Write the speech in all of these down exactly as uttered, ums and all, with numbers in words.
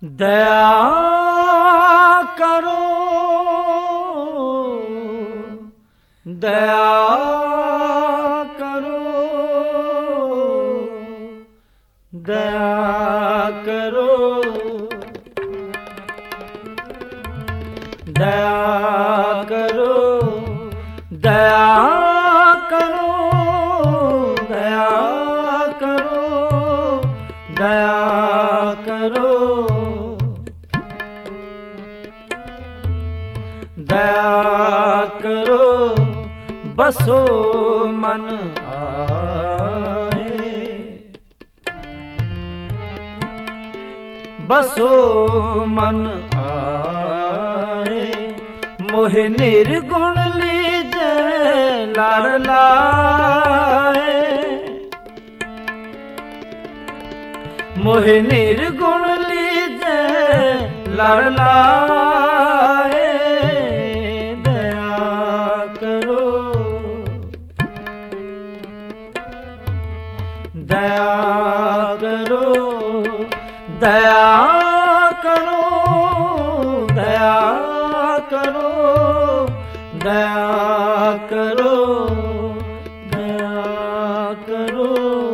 दया करो दया करो दया करो दया करो दया करो दया करो दया करो दया करो बसो मन आए बसो मन आए मोहे निर्गुण लीजे लड़ लाए मोहे निर्गुण लीजे लड़ लाए दया करो दया करो दया करो दया करो दया करो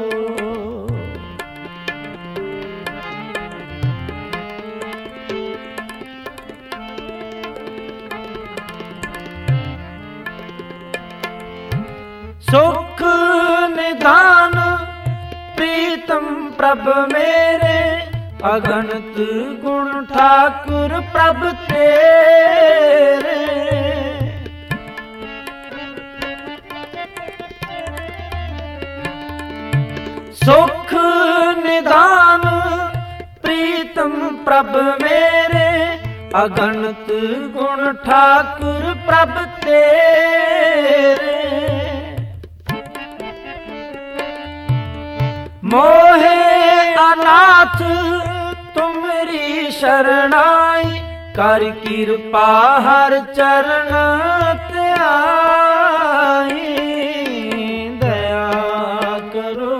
सुख निधान प्रीतम प्रभ मेरे अगणित गुण ठाकुर प्रभ तेरे सुख निधान प्रीतम प्रभ मेरे अगणित गुण ठाकुर प्रभ तेरे मोहे अनाथ तुमरी शरणाई कर कृपा हर चरण त्याई दया करो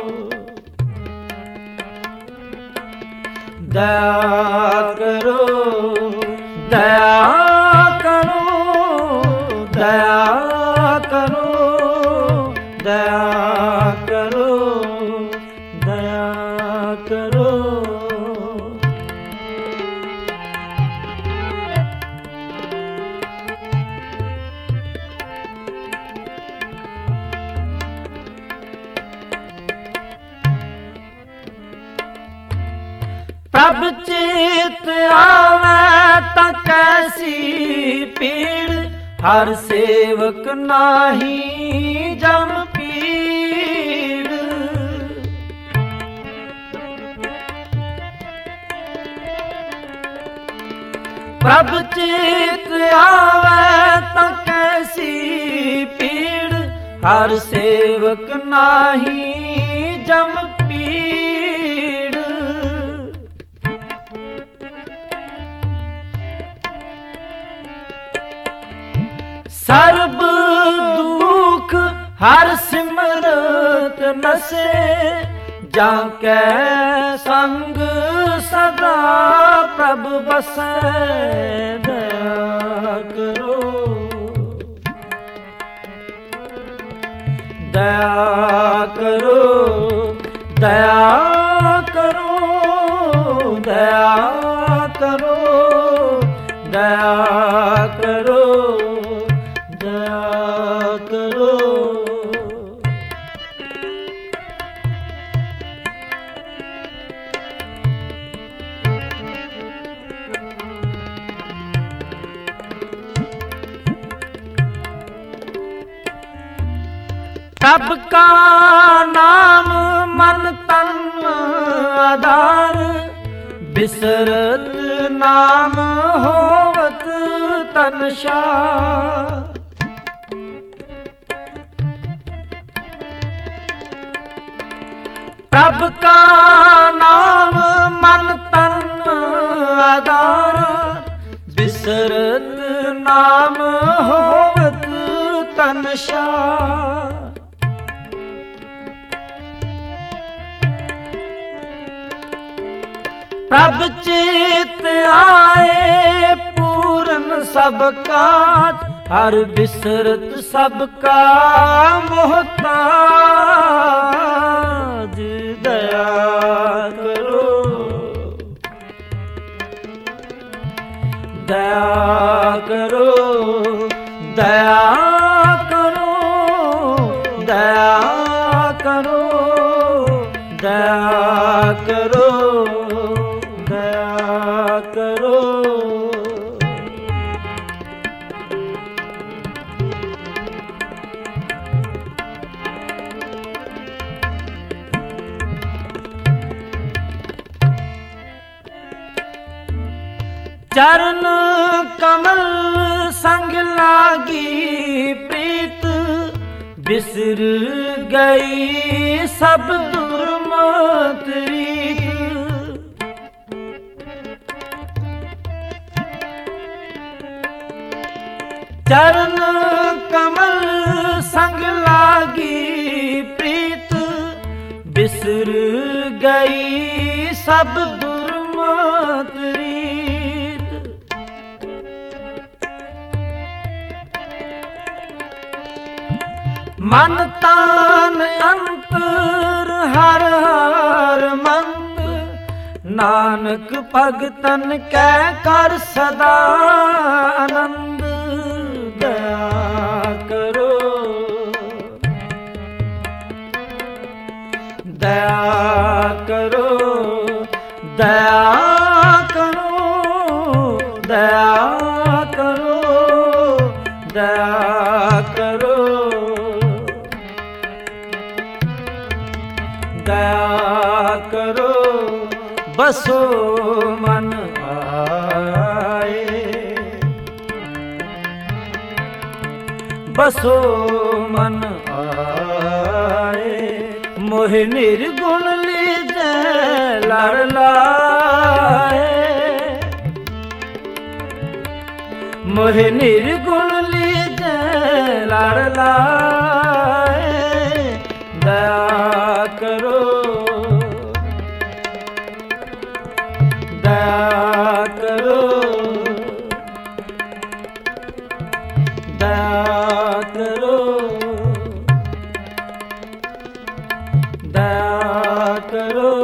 दया करो दया करो दया करो दया करो दया करो प्रभ चित आवे ता कैसी पीड़ हर सेवक नाही जम पीड़ प्रभ चित आवे ता कैसी पीड़ हर सेवक नाही जम पीड़ सर्ब दुख हर सिमरत नसे जाके संग सदा प्रभ बसै दया करो दया करो दया करो दया करो दया करो दया करो प्रभ का नाम मन तन आधार बिसरत नाम होवत तन शार प्रभ का नाम मन तन आधार बिसरत नाम होवत तन शार प्रभ चे सब काज, हर बिसरत सबका मोहताज। दया करो दया करो दया करो दया करो दया करो दया करो। चरण कमल संग लागी प्रीत, बिसर गई सब दुर्मत रीत। चरण कमल संग लागी प्रीत, बिसर गई सब दुर्मत रीत। मन तान अंतर हर हर मंद, नानक भगतन कै कर सदा आनंद। दया करो दया करो दया करो दया करो दया करो दया करो। बसो मन आए बसो मन आए, मोहि निर्गुण लीजै लड़ लाए। मोहि निर्गुण लीजै लड़ लाए। दया करो दया करो दया करो दया करो